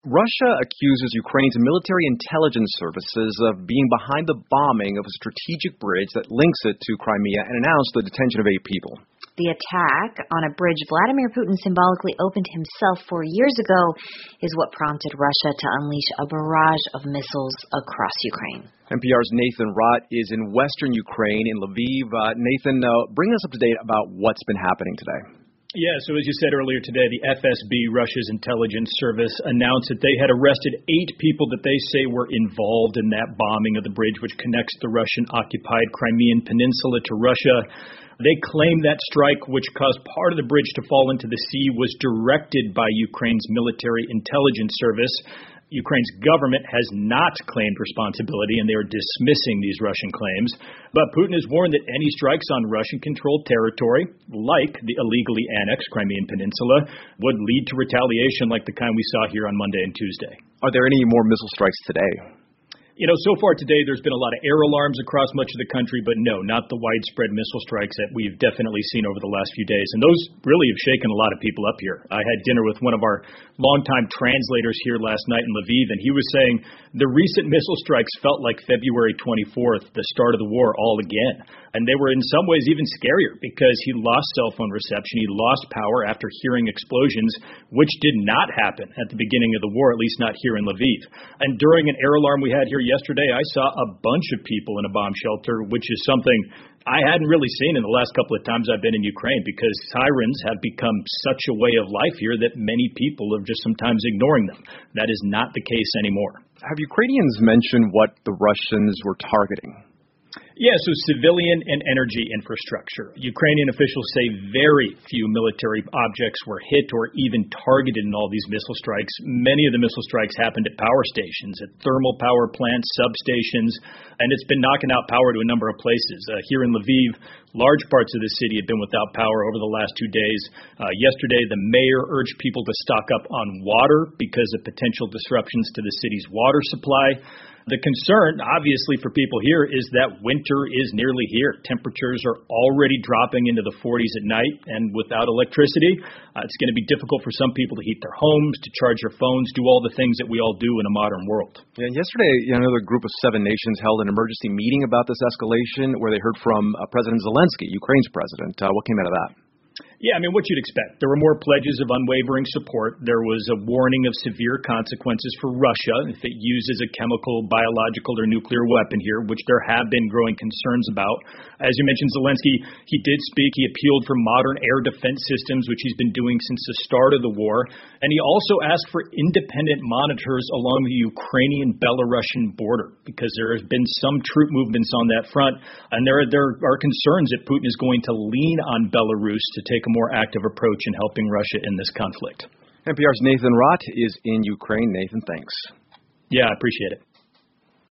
Russia accuses Ukraine's military intelligence services of being behind the bombing of a strategic bridge that links it to Crimea and announced the detention of 8 people. The attack on a bridge Vladimir Putin symbolically opened himself 4 years ago is what prompted Russia to unleash a barrage of missiles across Ukraine. NPR's Nathan Rott is in western Ukraine, in Lviv. Nathan, bring us up to date about what's been happening today. Yeah, so as you said earlier today, the FSB, Russia's intelligence service, announced that they had arrested 8 people that they say were involved in that bombing of the bridge which connects the Russian-occupied Crimean Peninsula to Russia. They claim that strike, which caused part of the bridge to fall into the sea, was directed by Ukraine's military intelligence service. Ukraine's government has not claimed responsibility, and they are dismissing these Russian claims. But Putin has warned that any strikes on Russian-controlled territory, like the illegally annexed Crimean Peninsula, would lead to retaliation like the kind we saw here on Monday and Tuesday. Are there any more missile strikes today? You know, so far today, there's been a lot of air alarms across much of the country, but no, not the widespread missile strikes that we've definitely seen over the last few days. And those really have shaken a lot of people up here. I had dinner with one of our longtime translators here last night in Lviv, and he was saying the recent missile strikes felt like February 24th, the start of the war, all again. And they were in some ways even scarier because he lost cell phone reception. He lost power after hearing explosions, which did not happen at the beginning of the war, at least not here in Lviv. And during an air alarm we had here yesterday, I saw a bunch of people in a bomb shelter, which is something I hadn't really seen in the last couple of times I've been in Ukraine, because sirens have become such a way of life here that many people are just sometimes ignoring them. That is not the case anymore. Have Ukrainians mentioned what the Russians were targeting? Yeah, so civilian and energy infrastructure. Ukrainian officials say very few military objects were hit or even targeted in all these missile strikes. Many of the missile strikes happened at power stations, at thermal power plants, substations, and it's been knocking out power to a number of places. Here in Lviv, large parts of the city have been without power over the last 2 days. Yesterday, the mayor urged people to stock up on water because of potential disruptions to the city's water supply. The concern, obviously, for people here is that winter is nearly here. Temperatures are already dropping into the 40s at night, and without electricity, it's going to be difficult for some people to heat their homes, to charge their phones, do all the things that we all do in a modern world. Yeah, yesterday, another group of 7 nations held an emergency meeting about this escalation where they heard from President Zelensky, Ukraine's president. What came out of that? Yeah, I mean, what you'd expect. There were more pledges of unwavering support. There was a warning of severe consequences for Russia if it uses a chemical, biological, or nuclear weapon here, which there have been growing concerns about. As you mentioned, Zelensky, he did speak. He appealed for modern air defense systems, which he's been doing since the start of the war. And he also asked for independent monitors along the Ukrainian-Belarusian border, because there has been some troop movements on that front. And there are concerns that Putin is going to lean on Belarus to take a more active approach in helping Russia in this conflict. NPR's Nathan Rott is in Ukraine. Nathan, thanks. Yeah, I appreciate it.